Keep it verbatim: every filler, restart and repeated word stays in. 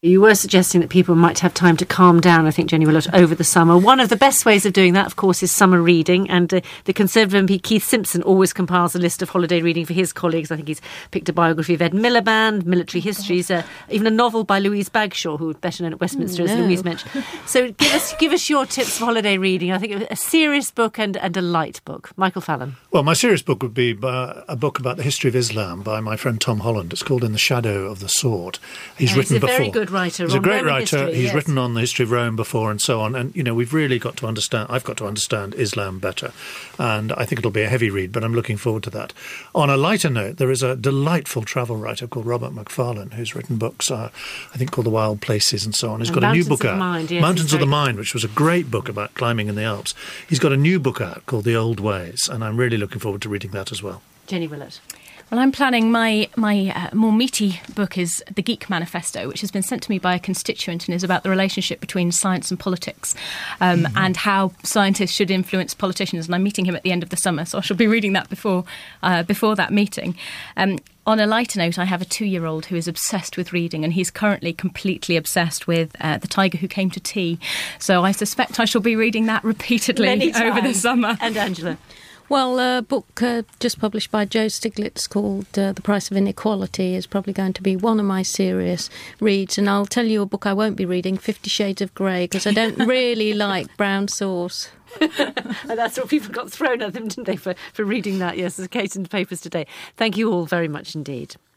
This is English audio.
You were suggesting that people might have time to calm down, I think, Jenny Willott, over the summer. One of the best ways of doing that, of course, is summer reading. And uh, the Conservative M P Keith Simpson always compiles a list of holiday reading for his colleagues. I think he's picked a biography of Ed Miliband, military histories, uh, even a novel by Louise Bagshaw, who better known at Westminster no. as Louise mentioned. So give us give us your tips for holiday reading. I think a serious book and, and a light book. Michael Fallon. Well, my serious book would be uh, a book about the history of Islam by my friend Tom Holland. It's called In the Shadow of the Sword. He's and written he's a before. very good writer. He's a great Roman writer. history, He's yes. written on the history of Rome before and so on. And, you know, we've really got to understand, I've got to understand Islam better. And I think it'll be a heavy read, but I'm looking forward to that. On a lighter note, there is a delightful travel writer called Robert Macfarlane, who's written books, uh, I think, called The Wild Places and so on. He's and got a new Mountains book of out. the Mind, yes, Mountains of the good. Mind, which was a great book about climbing in the Alps. He's got a new book out called The Old Ways, and I'm really looking forward to reading that as well. Jenny Willott. Well, I'm planning my my uh, more meaty book is The Geek Manifesto, which has been sent to me by a constituent and is about the relationship between science and politics um, mm-hmm. and how scientists should influence politicians. And I'm meeting him at the end of the summer, so I shall be reading that before uh, before that meeting. Um, on a lighter note, I have a two-year-old who is obsessed with reading, and he's currently completely obsessed with uh, The Tiger Who Came to Tea. So I suspect I shall be reading that repeatedly Many over the times. summer. And Angela. Well, a book uh, just published by Joe Stiglitz called uh, The Price of Inequality is probably going to be one of my serious reads. And I'll tell you a book I won't be reading, Fifty Shades of Grey, because I don't really like brown sauce. And that's what people got thrown at them, didn't they, for, for reading that? Yes, there's a case in the papers today. Thank you all very much indeed.